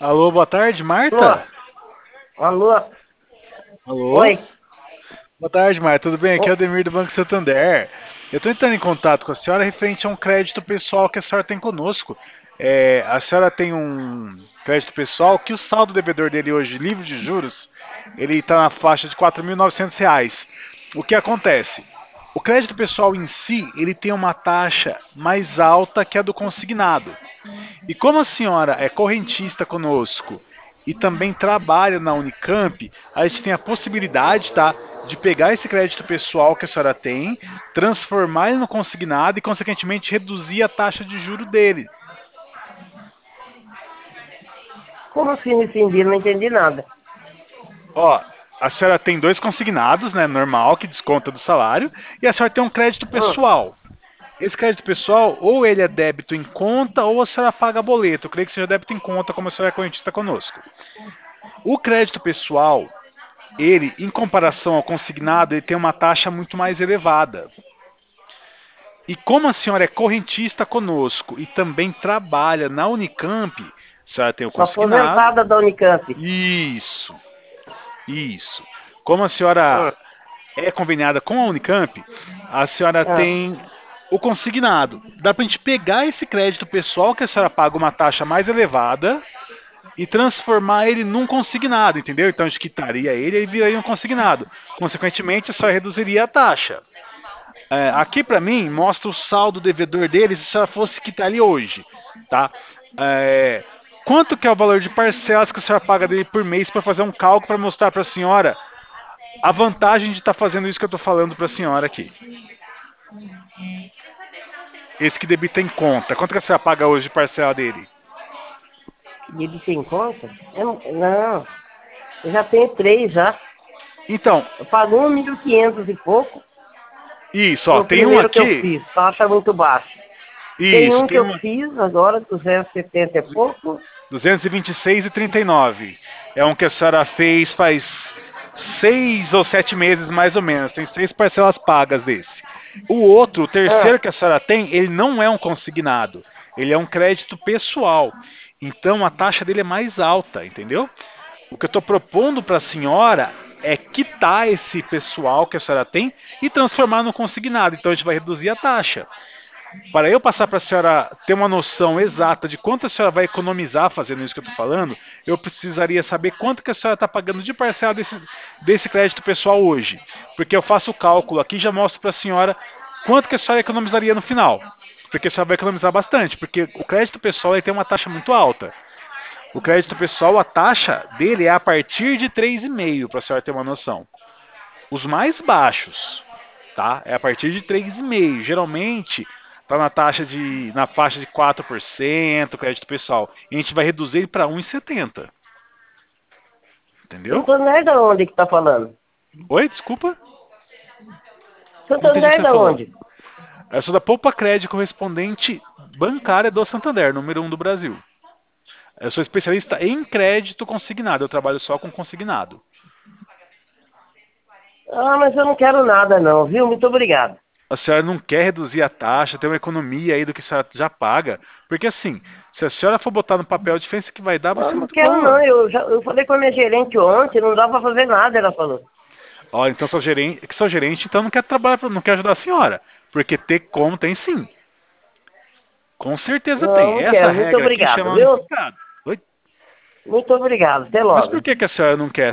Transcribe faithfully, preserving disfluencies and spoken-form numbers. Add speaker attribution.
Speaker 1: Alô, boa tarde,
Speaker 2: Alô?
Speaker 1: Marta?
Speaker 2: Alô?
Speaker 1: Alô?
Speaker 2: Oi?
Speaker 1: Boa tarde, Marta. Tudo bem? Aqui é o
Speaker 2: Ô,
Speaker 1: Ademir do Banco Santander. Eu estou entrando em contato com a senhora referente a um crédito pessoal que a senhora tem conosco. É, a senhora tem um crédito pessoal que o saldo devedor dele hoje, livre de juros, ele está na faixa de quatro mil e novecentos reais. O que acontece? O crédito pessoal em si, ele tem uma taxa mais alta que a do consignado. E como a senhora é correntista conosco e também trabalha na Unicamp, a gente tem a possibilidade, tá, de pegar esse crédito pessoal que a senhora tem, transformar ele no consignado e, consequentemente, reduzir a taxa de juro dele.
Speaker 2: como assim não entendi? Não entendi nada.
Speaker 1: Ó, a senhora tem dois consignados, né, normal, que desconta do salário, e a senhora tem um crédito
Speaker 2: Hum,
Speaker 1: pessoal. Esse crédito pessoal, ou ele é débito em conta, ou a senhora paga boleto. Eu creio que seja débito em conta, como a senhora é correntista conosco. O crédito pessoal, ele, em comparação ao consignado, ele tem uma taxa muito mais elevada. E como a senhora é correntista conosco e também trabalha na Unicamp, a senhora tem o
Speaker 2: Sou
Speaker 1: consignado.
Speaker 2: aposentada da Unicamp.
Speaker 1: Isso, isso. Como a senhora
Speaker 2: Hum,
Speaker 1: é conveniada com a Unicamp, a senhora
Speaker 2: ah,
Speaker 1: tem o consignado. Dá para a gente pegar esse crédito pessoal que a senhora paga uma taxa mais elevada e transformar ele num consignado, entendeu? Então a gente quitaria ele e viraria um consignado. Consequentemente, a senhora reduziria a taxa. É, aqui para mim mostra o saldo devedor dele se a senhora fosse quitar ele hoje, tá? É, quanto que é o valor de parcelas que a senhora paga dele por mês para fazer um cálculo para mostrar para a senhora a vantagem de estar fazendo isso que eu estou falando para a senhora aqui? Esse que debita em conta. Quanto que a senhora paga hoje de parcela dele?
Speaker 2: e ele tem conta? Eu não, não, eu já tenho três já.
Speaker 1: Então,
Speaker 2: Eu pago um mil e quinhentos e pouco.
Speaker 1: isso, ó,
Speaker 2: Foi o
Speaker 1: tem um
Speaker 2: primeiro que eu
Speaker 1: aqui.
Speaker 2: fiz. Taxa muito baixa. Tem
Speaker 1: Isso,
Speaker 2: um que
Speaker 1: tem
Speaker 2: eu
Speaker 1: um
Speaker 2: fiz agora, duzentos e setenta e pouco.
Speaker 1: duzentos e vinte e seis e trinta e nove. É um que a senhora fez faz seis ou sete meses mais ou menos. Tem seis parcelas pagas desse. O outro, o
Speaker 2: Ah,
Speaker 1: terceiro que a senhora tem, ele não é um consignado. Ele é um crédito pessoal. Então a taxa dele é mais alta, entendeu? O que eu estou propondo para a senhora é quitar esse pessoal que a senhora tem e transformar no consignado. Então a gente vai reduzir a taxa. Para eu passar para a senhora ter uma noção exata de quanto a senhora vai economizar fazendo isso que eu estou falando, eu precisaria saber quanto que a senhora está pagando de parcela desse, desse crédito pessoal hoje. Porque eu faço o cálculo aqui e já mostro para a senhora quanto que a senhora economizaria no final. Porque a senhora vai economizar bastante, porque o crédito pessoal ele tem uma taxa muito alta. O crédito pessoal, a taxa dele é a partir de três vírgula cinco, para a senhora ter uma noção. Os mais baixos, tá? É a partir de três vírgula cinco. Geralmente está na taxa de na faixa de quatro por cento crédito pessoal. E a gente vai reduzir ele para um vírgula setenta. Entendeu?
Speaker 2: Santander da onde que tá falando?
Speaker 1: Oi, desculpa. Não entendi o que
Speaker 2: Santander
Speaker 1: você
Speaker 2: da
Speaker 1: falou.
Speaker 2: onde?
Speaker 1: Eu sou da Poupa Crédito correspondente bancária do Santander, número um do Brasil. Eu sou especialista em crédito consignado. Eu trabalho só com consignado.
Speaker 2: Ah, mas eu não quero nada não, viu? Muito obrigado.
Speaker 1: A senhora não quer reduzir a taxa, ter uma economia aí do que a senhora já paga. Porque assim, se a senhora for botar no papel, a diferença que vai dar vai
Speaker 2: Eu
Speaker 1: ser
Speaker 2: não
Speaker 1: muito
Speaker 2: quero não,
Speaker 1: boa.
Speaker 2: eu, já, eu falei com a minha gerente ontem, não dá pra fazer nada, ela falou.
Speaker 1: Ó, então seu gerente, que seu gerente então não quer trabalhar, pra- não quer ajudar a senhora. Porque ter como tem sim. Com certeza tem.
Speaker 2: Não, não
Speaker 1: Essa
Speaker 2: quero, muito
Speaker 1: regra aqui
Speaker 2: obrigado,
Speaker 1: chama
Speaker 2: viu?
Speaker 1: unificado. Oi?
Speaker 2: Muito obrigado, até
Speaker 1: Mas por
Speaker 2: logo.
Speaker 1: que, que a senhora não quer?